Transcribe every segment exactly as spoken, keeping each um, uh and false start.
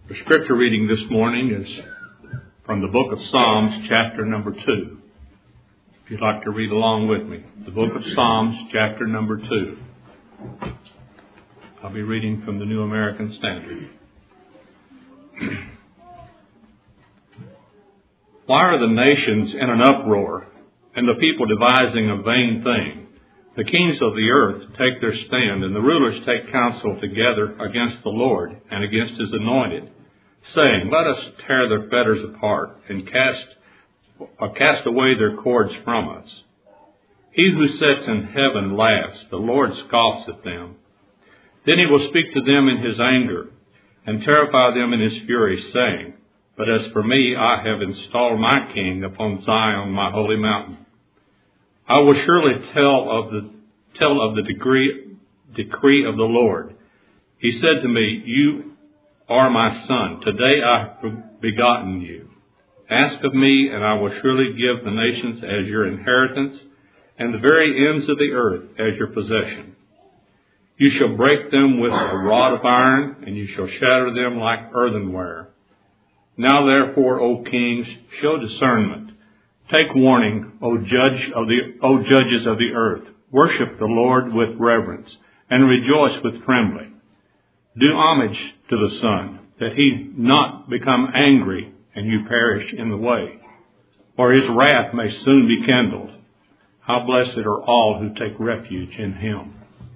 The scripture reading this morning is from the book of Psalms, chapter number two. If you'd like to read along with me, the book of Psalms, chapter number two. I'll be reading from the New American Standard. Why are the nations in an uproar, and the people devising a vain thing? The kings of the earth take their stand, and the rulers take counsel together against the Lord and against his anointed, saying, let us tear their fetters apart and cast, uh, cast away their cords from us. He who sits in heaven laughs, the Lord scoffs at them. Then he will speak to them in his anger and terrify them in his fury, saying, but as for me, I have installed my king upon Zion, my holy mountain. I will surely tell of the tell of the decree, decree of the Lord. He said to me, you are my son. Today I have begotten you. Ask of me, and I will surely give the nations as your inheritance, and the very ends of the earth as your possession. You shall break them with a rod of iron, and you shall shatter them like earthenware. Now therefore, O kings, show discernment. Take warning, O judge of the O judges of the earth. Worship the Lord with reverence, and rejoice with trembling. Do homage to the Son, that he not become angry, and you perish in the way, or his wrath may soon be kindled. How blessed are all who take refuge in him.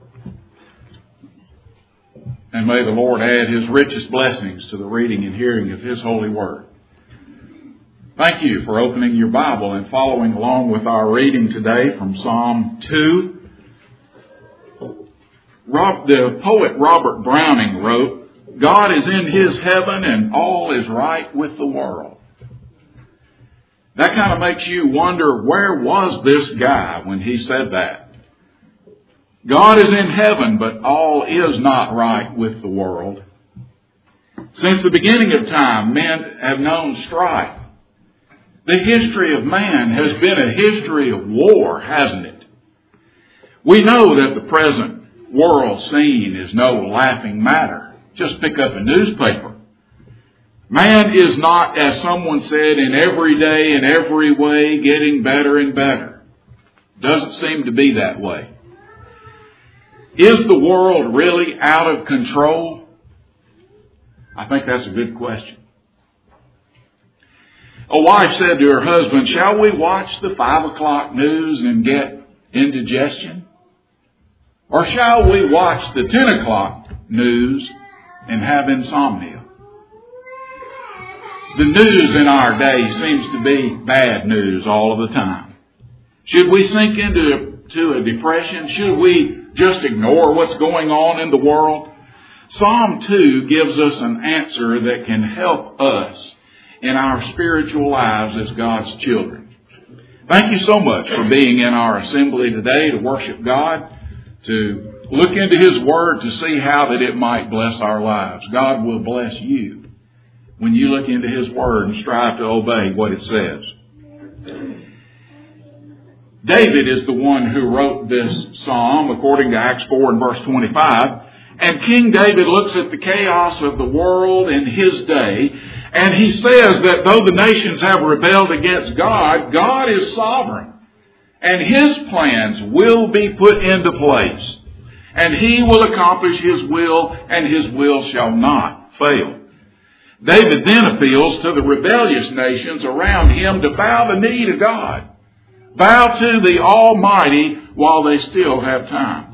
And may the Lord add his richest blessings to the reading and hearing of his holy word. Thank you for opening your Bible and following along with our reading today from Psalm two. Rob, the poet Robert Browning wrote, God is in his heaven and all is right with the world. That kind of makes you wonder, where was this guy when he said that? God is in heaven, but all is not right with the world. Since the beginning of time, men have known strife. The history of man has been a history of war, hasn't it? We know that the present world scene is no laughing matter. Just pick up a newspaper. Man is not, as someone said, in every day, in every way, getting better and better. Doesn't seem to be that way. Is the world really out of control? I think that's a good question. A wife said to her husband, shall we watch the five o'clock news and get indigestion? Or shall we watch the ten o'clock news and have insomnia? The news in our day seems to be bad news all of the time. Should we sink into to a depression? Should we just ignore what's going on in the world? Psalm two gives us an answer that can help us in our spiritual lives as God's children. Thank you so much for being in our assembly today to worship God, to look into his word to see how that it might bless our lives. God will bless you when you look into his word and strive to obey what it says. David is the one who wrote this psalm according to Acts four and verse twenty-five. And King David looks at the chaos of the world in his day, and he says that though the nations have rebelled against God, God is sovereign. And his plans will be put into place. And he will accomplish his will, and his will shall not fail. David then appeals to the rebellious nations around him to bow the knee to God. Bow to the Almighty while they still have time.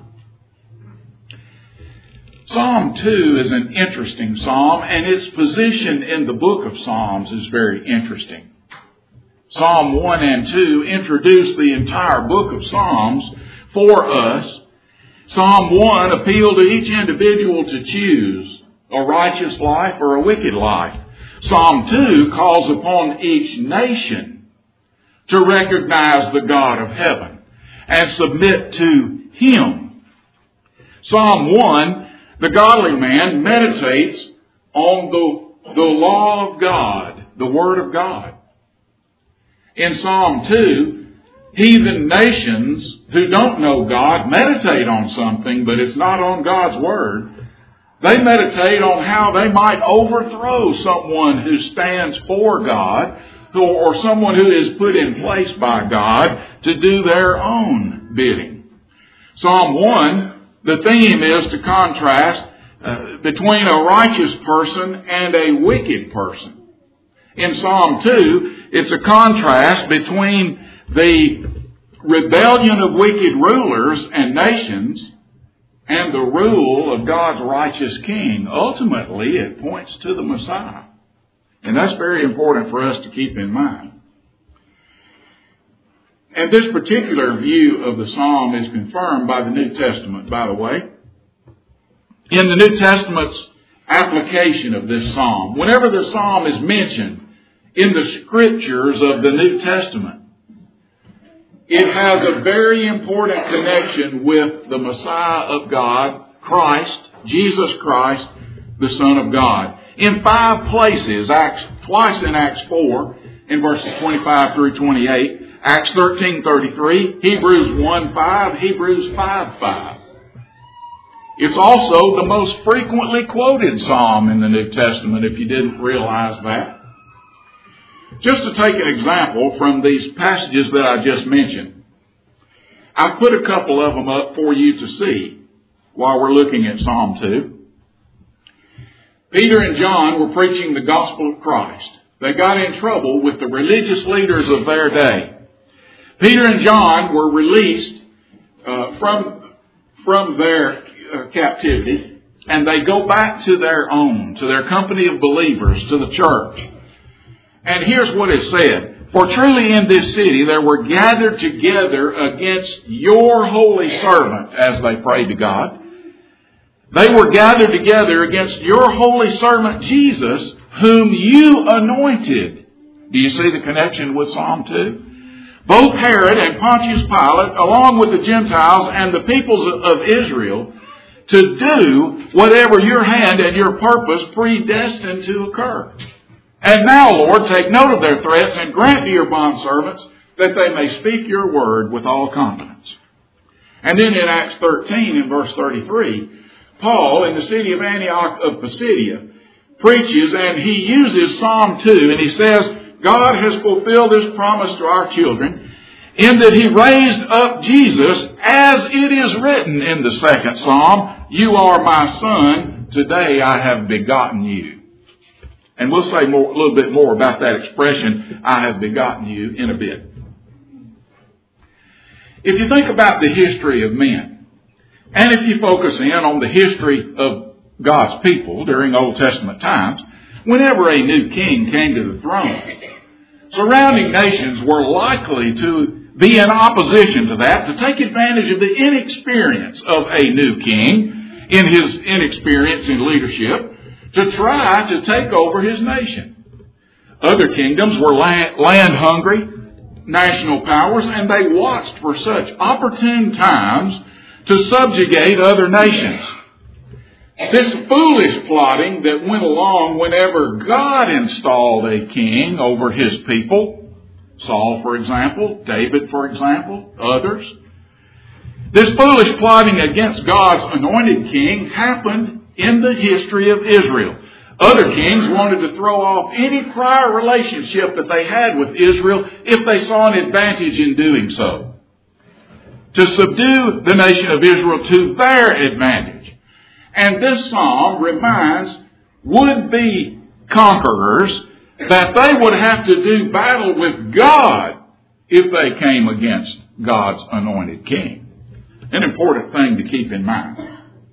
Psalm two is an interesting psalm, and its position in the book of Psalms is very interesting. Psalm one and two introduce the entire book of Psalms for us. Psalm one appealed to each individual to choose a righteous life or a wicked life. Psalm two calls upon each nation to recognize the God of heaven and submit to him. Psalm one, the godly man meditates on the, the law of God, the Word of God. In Psalm two, heathen nations who don't know God meditate on something, but it's not on God's Word. They meditate on how they might overthrow someone who stands for God, who, or someone who is put in place by God to do their own bidding. Psalm one, the theme is to contrast uh, between a righteous person and a wicked person. In Psalm two, it's a contrast between the rebellion of wicked rulers and nations and the rule of God's righteous king. Ultimately, it points to the Messiah. And that's very important for us to keep in mind. And this particular view of the psalm is confirmed by the New Testament, by the way. In the New Testament's application of this psalm, whenever the psalm is mentioned in the scriptures of the New Testament, it has a very important connection with the Messiah of God, Christ, Jesus Christ, the Son of God. In five places, Acts, twice in Acts four, in verses twenty-five through twenty-eight, Acts thirteen thirty-three, Hebrews one five, Hebrews five five. It's also the most frequently quoted psalm in the New Testament, if you didn't realize that. Just to take an example from these passages that I just mentioned, I've put a couple of them up for you to see while we're looking at Psalm two. Peter and John were preaching the gospel of Christ. They got in trouble with the religious leaders of their day. Peter and John were released uh, from, from their uh, captivity, and they go back to their own, to their company of believers, to the church. And here's what it said. For truly in this city there were gathered together against your holy servant, as they prayed to God. They were gathered together against your holy servant Jesus, whom you anointed. Do you see the connection with Psalm two? Both Herod and Pontius Pilate, along with the Gentiles and the peoples of Israel, to do whatever your hand and your purpose predestined to occur. And now, Lord, take note of their threats and grant to your bondservants that they may speak your word with all confidence. And then in Acts thirteen, in verse thirty-three, Paul, in the city of Antioch of Pisidia, preaches, and he uses Psalm two, and he says, God has fulfilled this promise to our children in that he raised up Jesus, as it is written in the second Psalm, you are my son, today I have begotten you. And we'll say more, a little bit more about that expression, I have begotten you, in a bit. If you think about the history of men, and if you focus in on the history of God's people during Old Testament times, whenever a new king came to the throne, surrounding nations were likely to be in opposition to that, to take advantage of the inexperience of a new king in his inexperience in leadership, to try to take over his nation. Other kingdoms were land hungry, national powers, and they watched for such opportune times to subjugate other nations. This foolish plotting that went along whenever God installed a king over his people, Saul, for example, David, for example, others. This foolish plotting against God's anointed king happened in the history of Israel. Other kings wanted to throw off any prior relationship that they had with Israel if they saw an advantage in doing so, to subdue the nation of Israel to their advantage. And this psalm reminds would-be conquerors that they would have to do battle with God if they came against God's anointed king. An important thing to keep in mind.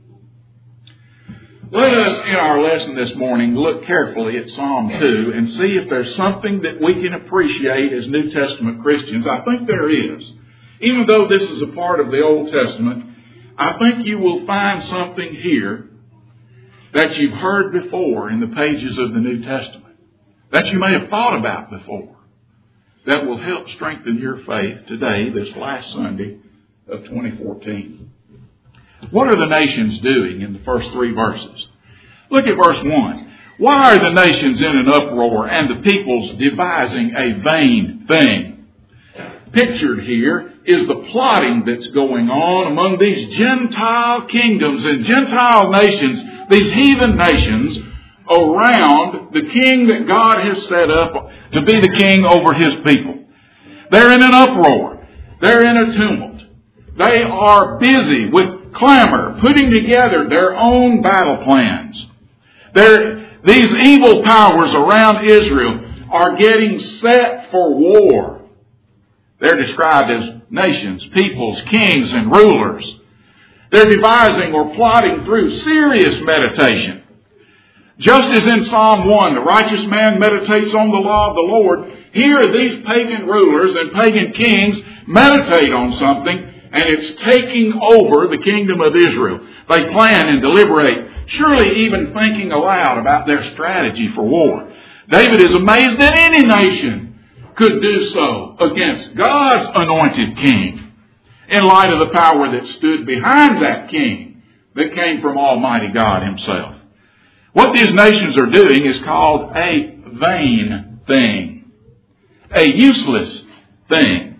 Let us, in our lesson this morning, look carefully at Psalm two and see if there's something that we can appreciate as New Testament Christians. I think there is. Even though this is a part of the Old Testament, I think you will find something here that you've heard before in the pages of the New Testament, that you may have thought about before, that will help strengthen your faith today, this last Sunday of twenty fourteen. What are the nations doing in the first three verses? Look at verse one. Why are the nations in an uproar and the peoples devising a vain thing? Pictured here is the plotting that's going on among these Gentile kingdoms and Gentile nations these heathen nations around the king that God has set up to be the king over his people. They're in an uproar. They're in a tumult. They are busy with clamor, putting together their own battle plans. They're, these evil powers around Israel are getting set for war. They're described as nations, peoples, kings, and rulers. They're devising or plotting through serious meditation. Just as in Psalm one, the righteous man meditates on the law of the Lord, here these pagan rulers and pagan kings meditate on something, and it's taking over the kingdom of Israel. They plan and deliberate, surely even thinking aloud about their strategy for war. David is amazed that any nation could do so against God's anointed king, in light of the power that stood behind that king that came from Almighty God himself. What these nations are doing is called a vain thing, a useless thing.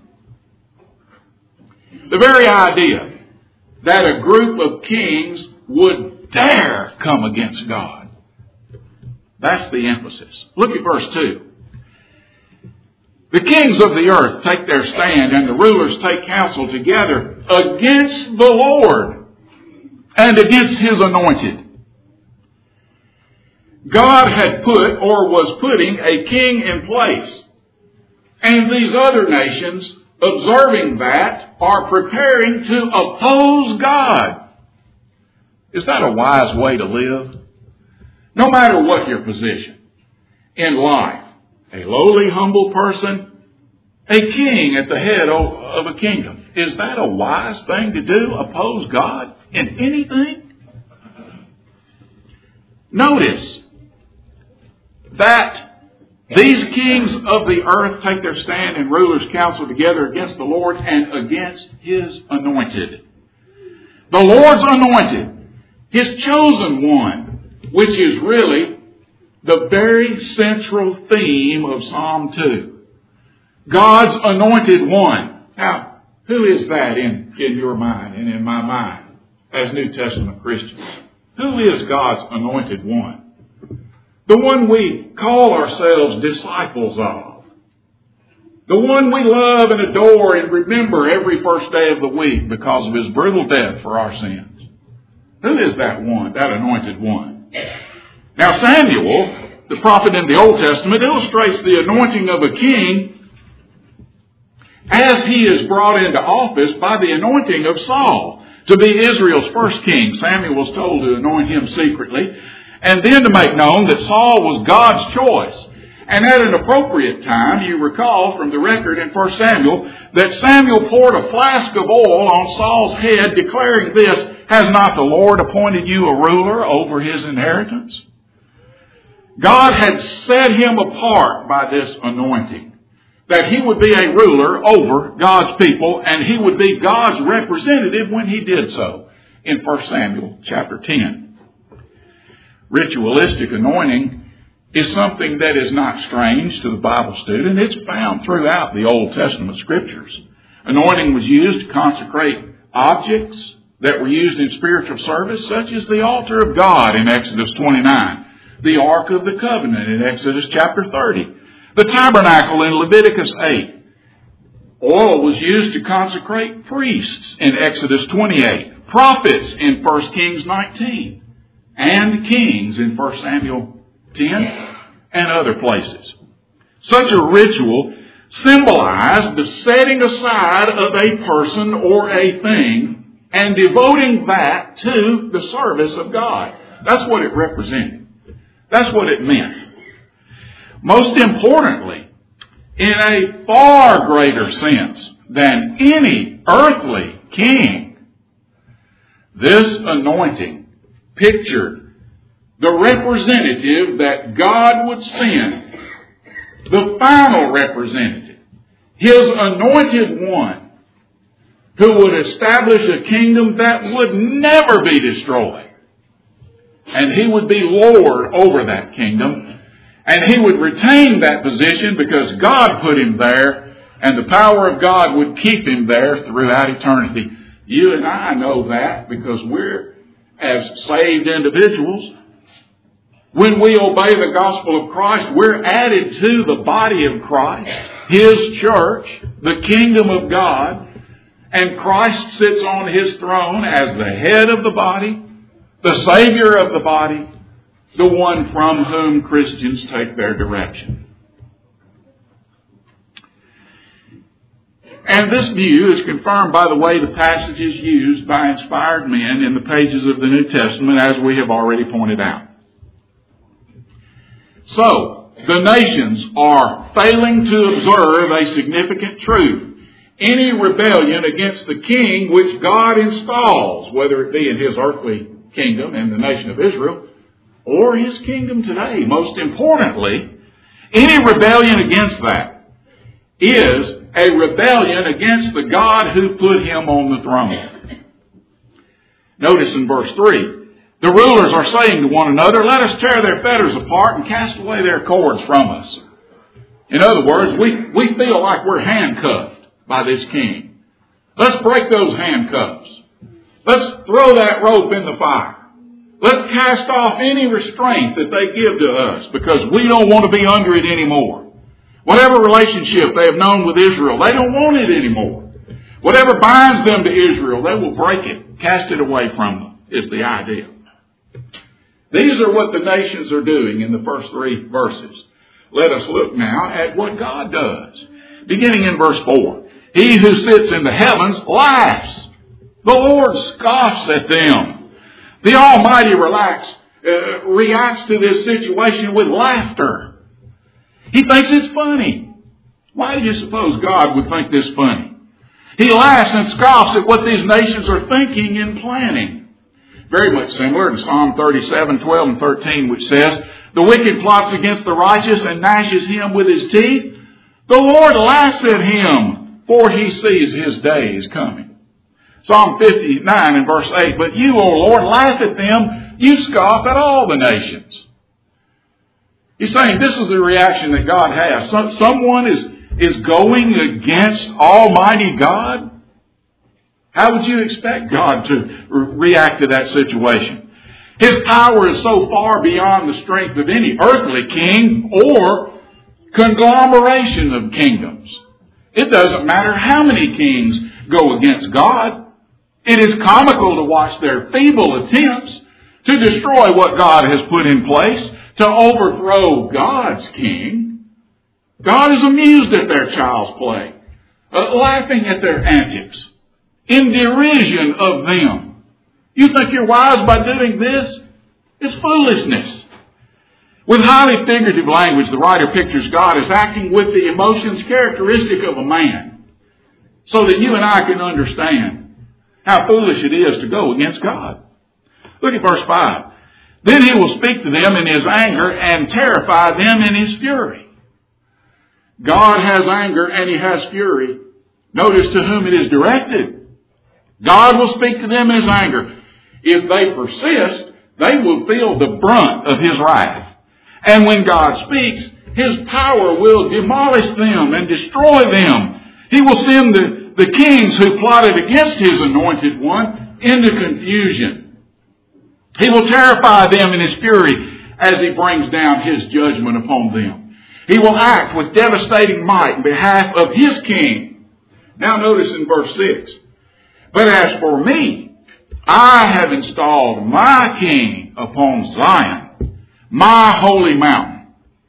The very idea that a group of kings would dare come against God. That's the emphasis. Look at verse two. The kings of the earth take their stand and the rulers take counsel together against the Lord and against his anointed. God had put or was putting a king in place. And these other nations, observing that, are preparing to oppose God. Is that a wise way to live? No matter what your position in life, a lowly, humble person, a king at the head of a kingdom, is that a wise thing to do? Oppose God in anything? Notice that these kings of the earth take their stand and rulers counsel together against the Lord and against his anointed. The Lord's anointed, his chosen one, which is really the very central theme of Psalm two. God's anointed one. Now, who is that in, in your mind and in my mind as New Testament Christians? Who is God's anointed one? The one we call ourselves disciples of. The one we love and adore and remember every first day of the week because of his brutal death for our sins. Who is that one, that anointed one? Now Samuel, the prophet in the Old Testament, illustrates the anointing of a king as he is brought into office by the anointing of Saul to be Israel's first king. Samuel was told to anoint him secretly, and then to make known that Saul was God's choice. And at an appropriate time, you recall from the record in First Samuel, that Samuel poured a flask of oil on Saul's head, declaring this, "Has not the Lord appointed you a ruler over his inheritance?" God had set him apart by this anointing, that he would be a ruler over God's people, and he would be God's representative when he did so in First Samuel chapter ten. Ritualistic anointing is something that is not strange to the Bible student. It's found throughout the Old Testament Scriptures. Anointing was used to consecrate objects that were used in spiritual service, such as the altar of God in Exodus twenty-nine, the Ark of the Covenant in Exodus chapter thirty, the tabernacle in Leviticus eight. Oil was used to consecrate priests in Exodus twenty-eight, prophets in First Kings nineteen, and kings in First Samuel ten and other places. Such a ritual symbolized the setting aside of a person or a thing and devoting that to the service of God. That's what it represented. That's what it meant. Most importantly, in a far greater sense than any earthly king, this anointing pictured the representative that God would send, the final representative, his anointed one, who would establish a kingdom that would never be destroyed. And he would be Lord over that kingdom, and he would retain that position because God put him there, and the power of God would keep him there throughout eternity. You and I know that because we're as saved individuals. When we obey the gospel of Christ, we're added to the body of Christ, His church, the kingdom of God, and Christ sits on His throne as the head of the body, the Savior of the body, the one from whom Christians take their direction. And this view is confirmed by the way the passages used by inspired men in the pages of the New Testament, as we have already pointed out. So, the nations are failing to observe a significant truth. Any rebellion against the king which God installs, whether it be in His earthly kingdom and the nation of Israel, or His kingdom today, most importantly, any rebellion against that is a rebellion against the God who put Him on the throne. Notice in verse three, the rulers are saying to one another, let us tear their fetters apart and cast away their cords from us. In other words, we, we feel like we're handcuffed by this king. Let's break those handcuffs. Let's throw that rope in the fire. Let's cast off any restraint that they give to us because we don't want to be under it anymore. Whatever relationship they have known with Israel, they don't want it anymore. Whatever binds them to Israel, they will break it, cast it away from them, is the idea. These are what the nations are doing in the first three verses. Let us look now at what God does. Beginning in verse four. He who sits in the heavens laughs. The Lord scoffs at them. The Almighty relax, uh, reacts to this situation with laughter. He thinks it's funny. Why do you suppose God would think this funny? He laughs and scoffs at what these nations are thinking and planning. Very much similar to Psalm thirty-seven, twelve and thirteen, which says, the wicked plots against the righteous and gnashes him with his teeth. The Lord laughs at him, for He sees his day is coming. Psalm fifty-nine and verse eight, but you, O Lord, laugh at them. You scoff at all the nations. He's saying this is the reaction that God has. Some, someone is, is going against Almighty God. How would you expect God to re- react to that situation? His power is so far beyond the strength of any earthly king or conglomeration of kingdoms. It doesn't matter how many kings go against God. It is comical to watch their feeble attempts to destroy what God has put in place, to overthrow God's king. God is amused at their child's play, uh, laughing at their antics, in derision of them. You think you're wise by doing this? It's foolishness. With highly figurative language, the writer pictures God as acting with the emotions characteristic of a man, so that you and I can understand how foolish it is to go against God. Look at verse five. Then He will speak to them in His anger and terrify them in His fury. God has anger and He has fury. Notice to whom it is directed. God will speak to them in His anger. If they persist, they will feel the brunt of His wrath. And when God speaks, His power will demolish them and destroy them. He will send the, the kings who plotted against His anointed one into confusion. He will terrify them in His fury as He brings down His judgment upon them. He will act with devastating might in behalf of His king. Now notice in verse six. But as for me, I have installed my king upon Zion, my holy mountain.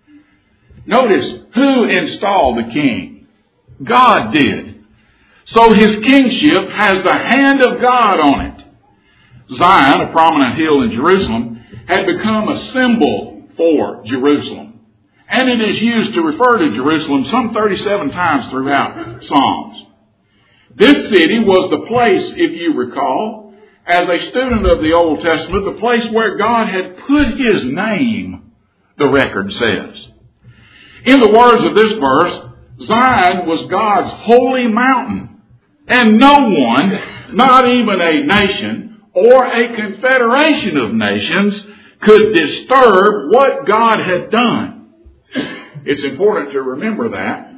Notice who installed the king. God did. So His kingship has the hand of God on it. Zion, a prominent hill in Jerusalem, had become a symbol for Jerusalem. And it is used to refer to Jerusalem some thirty-seven times throughout Psalms. This city was the place, if you recall, as a student of the Old Testament, the place where God had put His name, the record says. In the words of this verse, Zion was God's holy mountain. And no one, not even a nation or a confederation of nations, could disturb what God had done. It's important to remember that,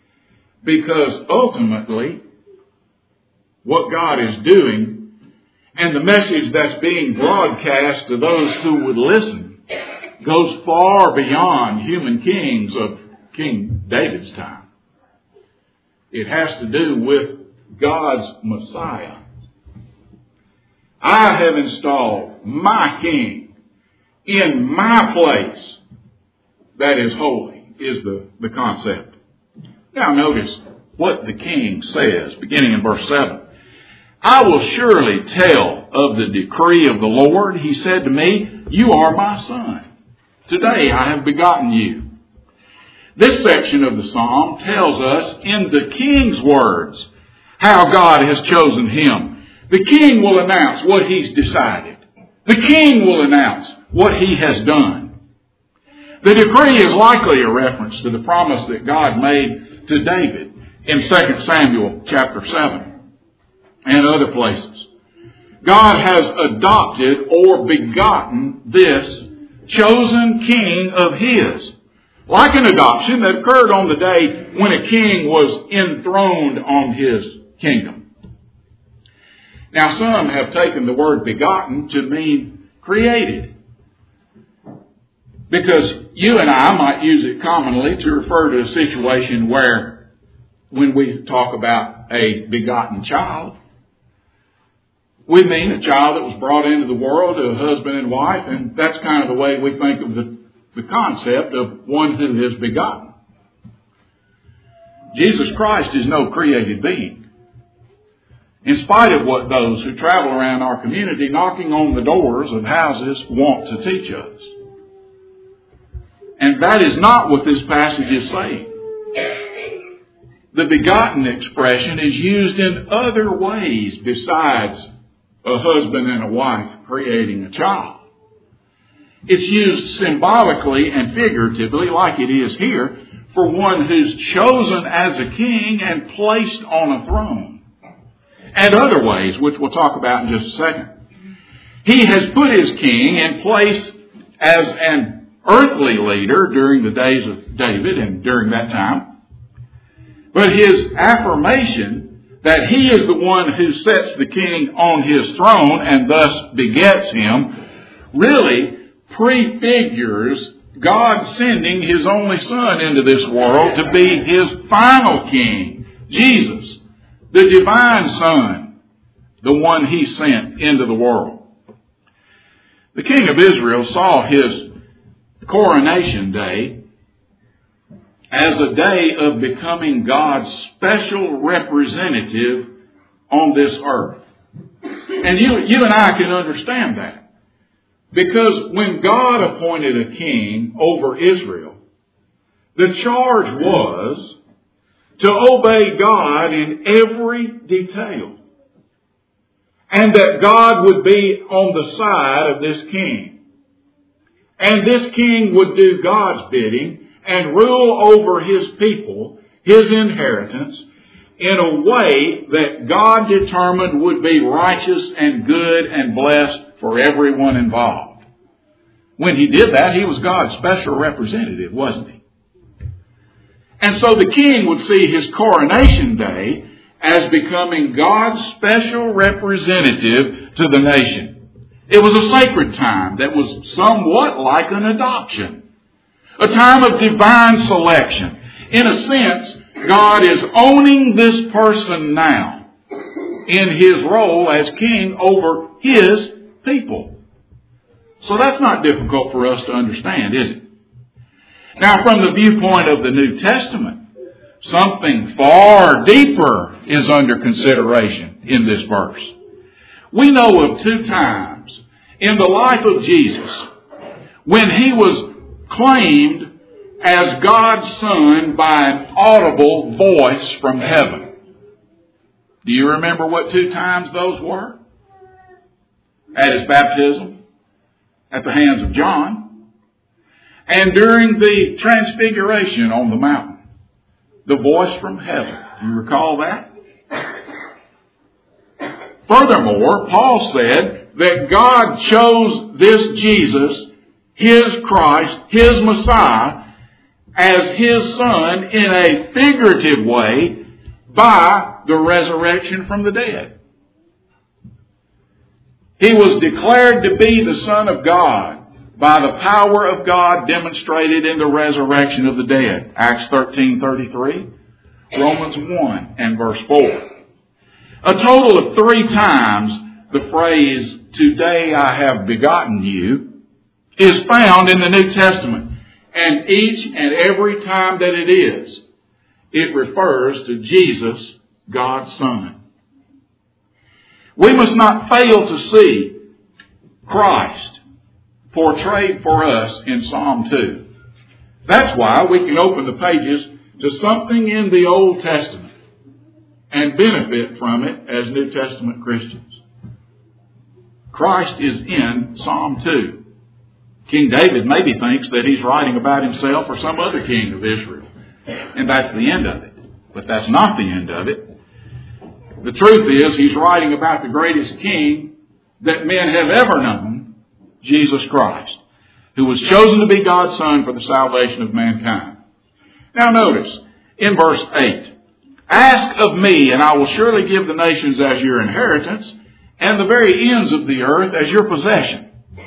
because ultimately what God is doing And the message that's being broadcast to those who would listen goes far beyond human kings of King David's time. It has to do with God's Messiah. I have installed my king in my place that is holy, is the, the concept. Now notice what the king says, beginning in verse seven. I will surely tell of the decree of the Lord. He said to me, you are my son. Today I have begotten you. This section of the psalm tells us in the king's words how God has chosen him. The king will announce what he's decided. The king will announce what he has done. The decree is likely a reference to the promise that God made to David in Second Samuel chapter seven and other places. God has adopted or begotten this chosen king of his. Like an adoption that occurred on the day when a king was enthroned on his kingdom. Now some have taken the word begotten to mean created. Because you and I might use it commonly to refer to a situation where when we talk about a begotten child, we mean a child that was brought into the world to a husband and wife, and that's kind of the way we think of the, the concept of one who is begotten. Jesus Christ is no created being. In spite of what those who travel around our community knocking on the doors of houses want to teach us. And that is not what this passage is saying. The begotten expression is used in other ways besides a husband and a wife creating a child. It's used symbolically and figuratively, like it is here, for one who's chosen as a king and placed on a throne. And other ways, which we'll talk about in just a second. He has put his king in place as an earthly leader during the days of David and during that time. But his affirmation that he is the one who sets the king on his throne and thus begets him really prefigures God sending his only son into this world to be his final king, Jesus, the divine Son, the one he sent into the world. The king of Israel saw his coronation day as a day of becoming God's special representative on this earth. And you, you and I can understand that. Because when God appointed a king over Israel, the charge was to obey God in every detail. And that God would be on the side of this king. And this king would do God's bidding and rule over his people, his inheritance, in a way that God determined would be righteous and good and blessed for everyone involved. When he did that, he was God's special representative, wasn't he? And so the king would see his coronation day as becoming God's special representative to the nation. It was a sacred time that was somewhat like an adoption. A time of divine selection. In a sense, God is owning this person now in his role as king over his people. So that's not difficult for us to understand, is it? Now, from the viewpoint of the New Testament, something far deeper is under consideration in this verse. We know of two times in the life of Jesus when he was claimed as God's Son by an audible voice from heaven. Do you remember what two times those were? At his baptism, at the hands of John, and during the transfiguration on the mountain. The voice from heaven. Do you recall that? Furthermore, Paul said that God chose this Jesus, his Christ, his Messiah, as his Son in a figurative way by the resurrection from the dead. He was declared to be the Son of God by the power of God demonstrated in the resurrection of the dead. Acts thirteen thirty-three, Romans one and verse four. A total of three times the phrase, "Today I have begotten you," is found in the New Testament. And each and every time that it is, it refers to Jesus, God's Son. We must not fail to see Christ portrayed for us in Psalm two. That's why we can open the pages to something in the Old Testament and benefit from it as New Testament Christians. Christ is in Psalm two. King David maybe thinks that he's writing about himself or some other king of Israel. And that's the end of it. But that's not the end of it. The truth is, he's writing about the greatest king that men have ever known, Jesus Christ, who was chosen to be God's Son for the salvation of mankind. Now notice, in verse eight, "Ask of me, and I will surely give the nations as your inheritance, and the very ends of the earth as your possession."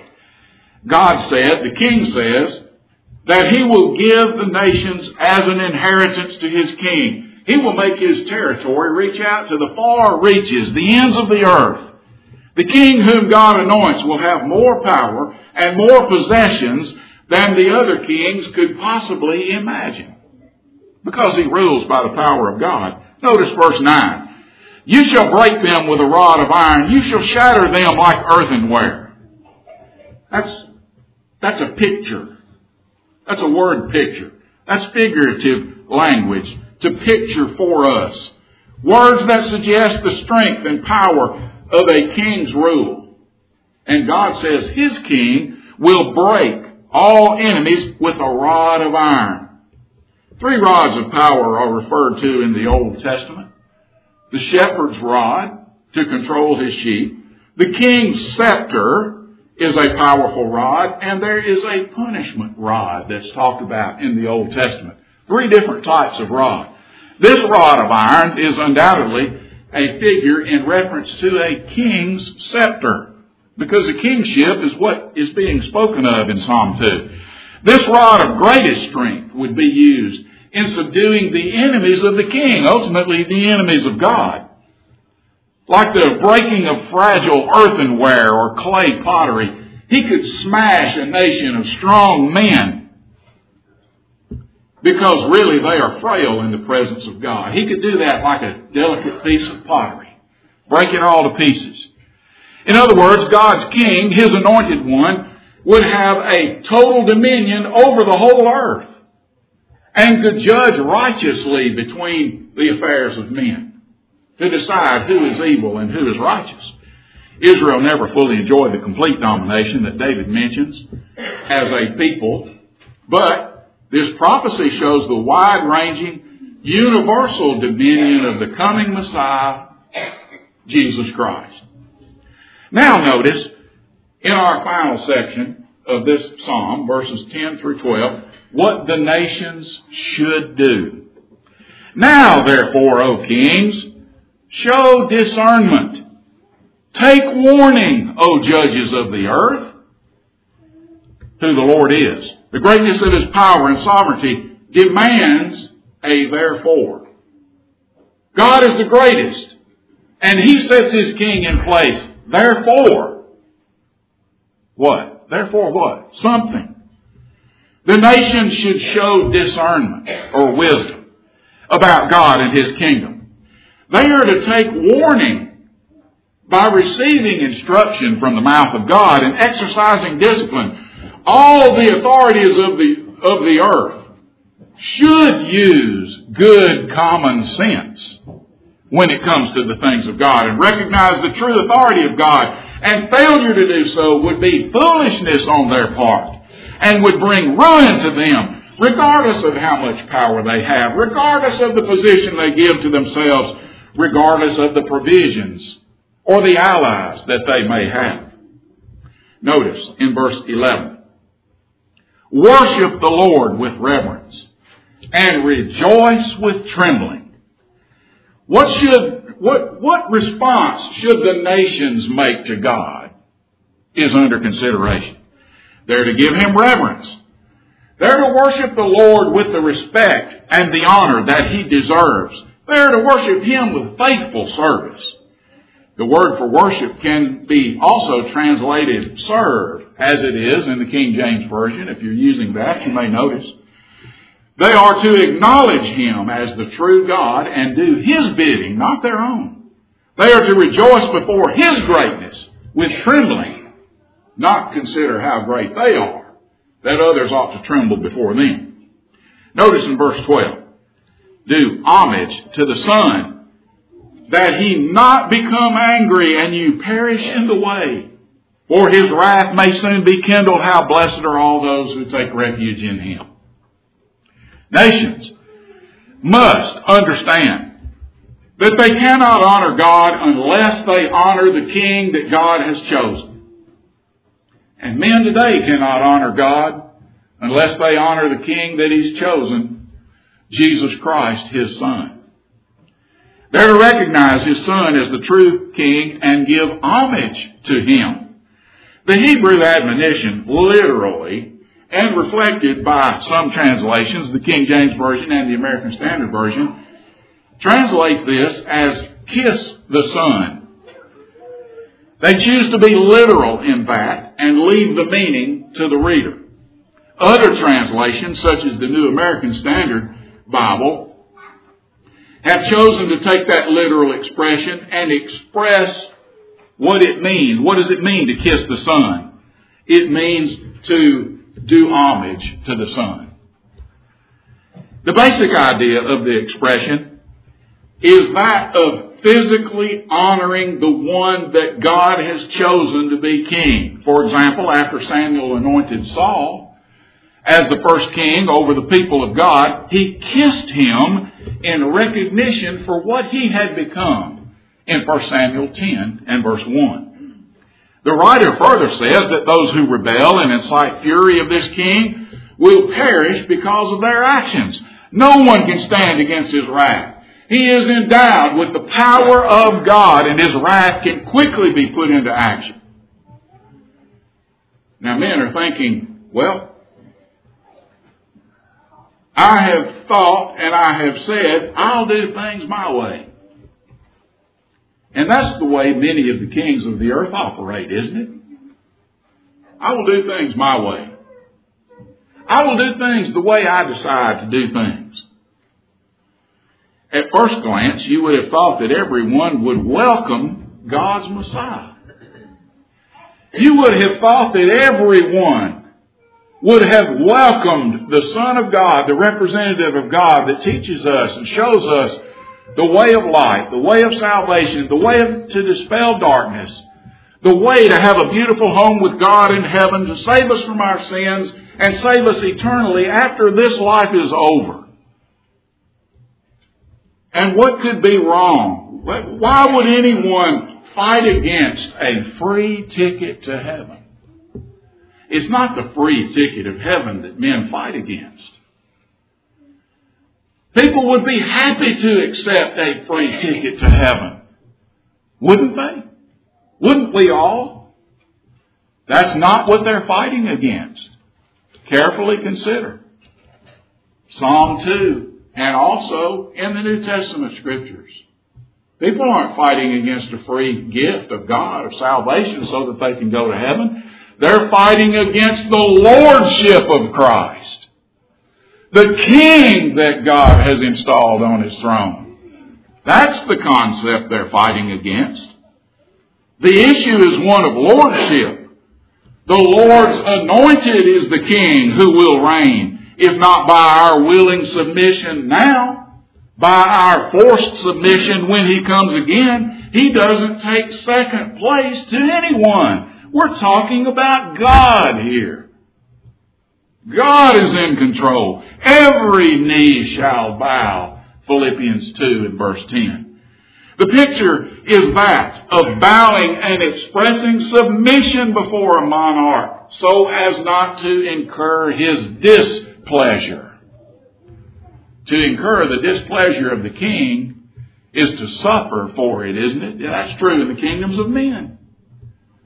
God said, the King says, that He will give the nations as an inheritance to His King. He will make His territory reach out to the far reaches, the ends of the earth. The King whom God anoints will have more power and more possessions than the other kings could possibly imagine, because He rules by the power of God. Notice verse nine. "You shall break them with a rod of iron. You shall shatter them like earthenware." That's, that's a picture. That's a word picture. That's figurative language to picture for us. Words that suggest the strength and power of a king's rule. And God says His king will break all enemies with a rod of iron. Three rods of power are referred to in the Old Testament. The shepherd's rod to control his sheep. The king's scepter is a powerful rod, and there is a punishment rod that's talked about in the Old Testament. Three different types of rod. This rod of iron is undoubtedly a figure in reference to a king's scepter, because the kingship is what is being spoken of in Psalm two. This rod of greatest strength would be used in subduing the enemies of the king, ultimately the enemies of God. Like the breaking of fragile earthenware or clay pottery, He could smash a nation of strong men, because really they are frail in the presence of God. He could do that like a delicate piece of pottery, break it all to pieces. In other words, God's king, His anointed one, would have a total dominion over the whole earth and could judge righteously between the affairs of men, to decide who is evil and who is righteous. Israel never fully enjoyed the complete domination that David mentions as a people, but this prophecy shows the wide-ranging, universal dominion of the coming Messiah, Jesus Christ. Now notice, in our final section of this psalm, verses ten through twelve, what the nations should do. "Now therefore, O kings, show discernment. Take warning, O judges of the earth," who the Lord is. The greatness of His power and sovereignty demands a therefore. God is the greatest, and He sets His king in place. Therefore, what? Therefore what? Something. The nations should show discernment or wisdom about God and His kingdom. They are to take warning by receiving instruction from the mouth of God and exercising discipline. All the authorities of the, of the earth should use good common sense when it comes to the things of God and recognize the true authority of God. And failure to do so would be foolishness on their part and would bring ruin to them, regardless of how much power they have, regardless of the position they give to themselves, regardless of the provisions or the allies that they may have. Notice in verse eleven, "Worship the Lord with reverence and rejoice with trembling." What should, what, what response should the nations make to God is under consideration. They're to give Him reverence. They're to worship the Lord with the respect and the honor that He deserves. They're to worship Him with faithful service. The word for worship can be also translated serve, as it is in the King James Version. If you're using that, you may notice. They are to acknowledge Him as the true God and do His bidding, not their own. They are to rejoice before His greatness with trembling, not consider how great they are, that others ought to tremble before them. Notice in verse twelve, do homage to the Son, that He not become angry and you perish in the way. For His wrath may soon be kindled. How blessed are all those who take refuge in Him. Nations must understand that they cannot honor God unless they honor the King that God has chosen. And men today cannot honor God unless they honor the King that He's chosen, Jesus Christ, His Son. They're to recognize His Son as the true King and give homage to Him. The Hebrew admonition literally and reflected by some translations, the King James Version and the American Standard Version, translate this as kiss the Son. They choose to be literal in that and leave the meaning to the reader. Other translations, such as the New American Standard Bible, have chosen to take that literal expression and express what it means. What does it mean to kiss the Son? It means to do homage to the Son. The basic idea of the expression is that of physically honoring the one that God has chosen to be king. For example, after Samuel anointed Saul as the first king over the people of God, he kissed him in recognition for what he had become in First Samuel ten and verse one. The writer further says that those who rebel and incite fury of this king will perish because of their actions. No one can stand against his wrath. He is endowed with the power of God, and his wrath can quickly be put into action. Now men are thinking, well, I have thought and I have said, I'll do things my way. And that's the way many of the kings of the earth operate, isn't it? I will do things my way. I will do things the way I decide to do things. At first glance, you would have thought that everyone would welcome God's Messiah. You would have thought that everyone would have welcomed the Son of God, the representative of God that teaches us and shows us the way of light, the way of salvation, the way of, to dispel darkness, the way to have a beautiful home with God in heaven, to save us from our sins and save us eternally after this life is over. And what could be wrong? Why would anyone fight against a free ticket to heaven? It's not the free ticket of heaven that men fight against. People would be happy to accept a free ticket to heaven. Wouldn't they? Wouldn't we all? That's not what they're fighting against. Carefully consider Psalm two and also in the New Testament Scriptures. People aren't fighting against a free gift of God, of salvation, so that they can go to heaven. They're fighting against the lordship of Christ, the King that God has installed on His throne. That's the concept they're fighting against. The issue is one of lordship. The Lord's anointed is the King who will reign, if not by our willing submission now, by our forced submission when He comes again. He doesn't take second place to anyone. We're talking about God here. God is in control. Every knee shall bow. Philippians two and verse ten. The picture is that of bowing and expressing submission before a monarch so as not to incur his displeasure. To incur the displeasure of the king is to suffer for it, isn't it? That's true in the kingdoms of men.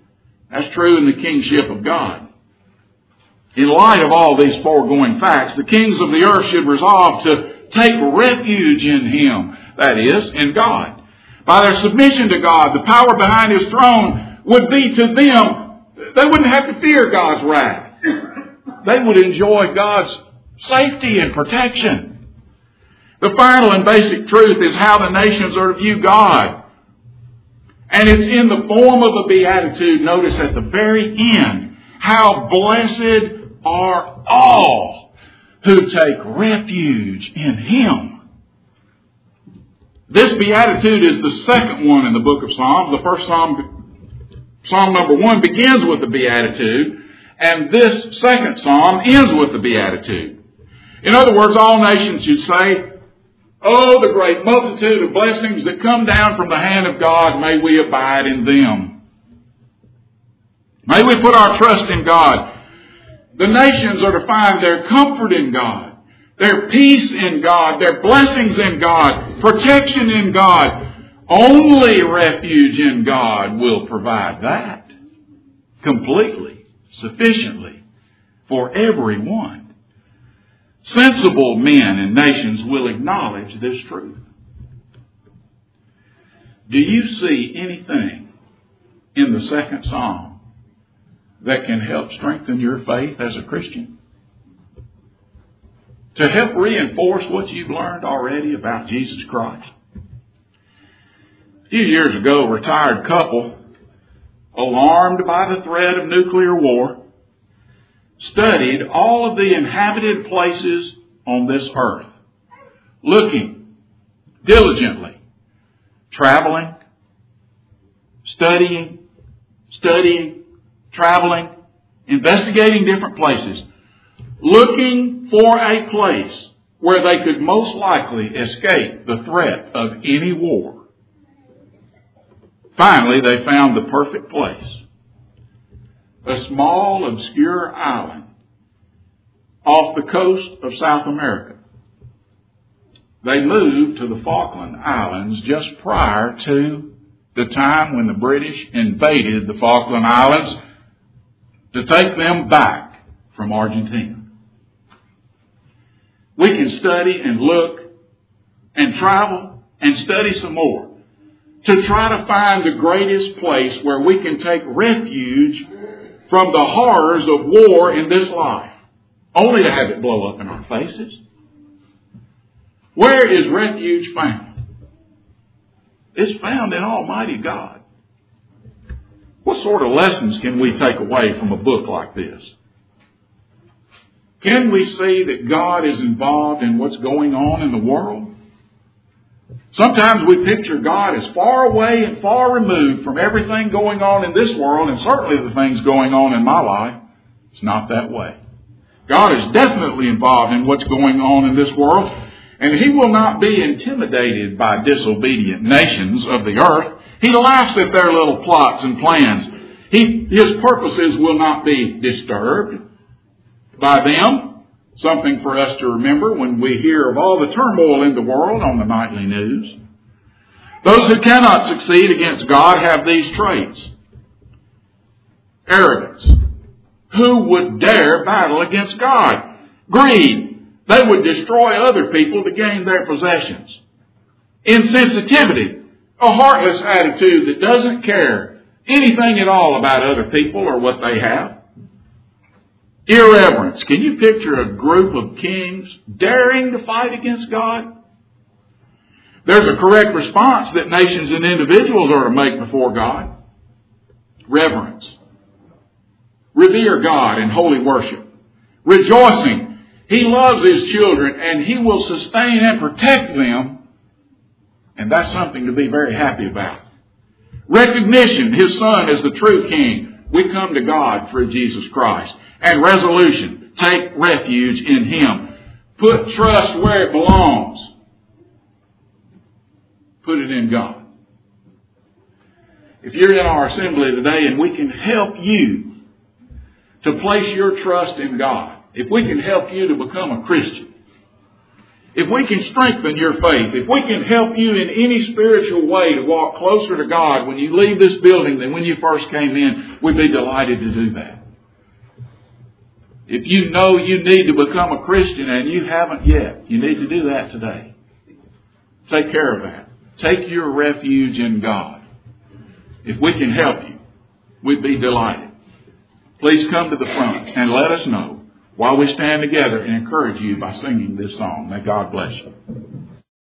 That's true in the kingship of God. In light of all these foregoing facts, the kings of the earth should resolve to take refuge in Him, that is, in God. By their submission to God, the power behind His throne would be to them, they wouldn't have to fear God's wrath. They would enjoy God's safety and protection. The final and basic truth is how the nations are to view God. And it's in the form of a beatitude. Notice at the very end, how blessed are all who take refuge in Him. This beatitude is the second one in the book of Psalms. The first Psalm, Psalm number one, begins with the beatitude, and this second Psalm ends with the beatitude. In other words, all nations should say, "Oh, the great multitude of blessings that come down from the hand of God, may we abide in them." May we put our trust in God. The nations are to find their comfort in God, their peace in God, their blessings in God, protection in God. Only refuge in God will provide that completely, sufficiently for everyone. Sensible men and nations will acknowledge this truth. Do you see anything in the second Psalm that can help strengthen your faith as a Christian? To help reinforce what you've learned already about Jesus Christ? A few years ago, a retired couple, alarmed by the threat of nuclear war, studied all of the inhabited places on this earth, looking diligently, traveling, studying, studying, traveling, investigating different places, looking for a place where they could most likely escape the threat of any war. Finally, they found the perfect place. A small, obscure island off the coast of South America. They moved to the Falkland Islands just prior to the time when the British invaded the Falkland Islands to take them back from Argentina. We can study and look and travel and study some more to try to find the greatest place where we can take refuge from the horrors of war in this life, only to have it blow up in our faces. Where is refuge found? It's found in Almighty God. What sort of lessons can we take away from a book like this? Can we see that God is involved in what's going on in the world? Sometimes we picture God as far away and far removed from everything going on in this world, and certainly the things going on in my life. It's not that way. God is definitely involved in what's going on in this world, and He will not be intimidated by disobedient nations of the earth. He laughs at their little plots and plans. He, His purposes will not be disturbed by them. Something for us to remember when we hear of all the turmoil in the world on the nightly news. Those who cannot succeed against God have these traits. Arrogance. Who would dare battle against God? Greed. They would destroy other people to gain their possessions. Insensitivity. A heartless attitude that doesn't care anything at all about other people or what they have. Irreverence. Can you picture a group of kings daring to fight against God? There's a correct response that nations and individuals are to make before God. Reverence. Revere God in holy worship. Rejoicing. He loves His children and He will sustain and protect them. And that's something to be very happy about. Recognition. His Son is the true King. We come to God through Jesus Christ. And resolution. Take refuge in Him. Put trust where it belongs. Put it in God. If you're in our assembly today and we can help you to place your trust in God, if we can help you to become a Christian, If we can strengthen your faith, if we can help you in any spiritual way to walk closer to God when you leave this building than when you first came in, we'd be delighted to do that. If you know you need to become a Christian and you haven't yet, you need to do that today. Take care of that. Take your refuge in God. If we can help you, we'd be delighted. Please come to the front and let us know while we stand together and encourage you by singing this song. May God bless you.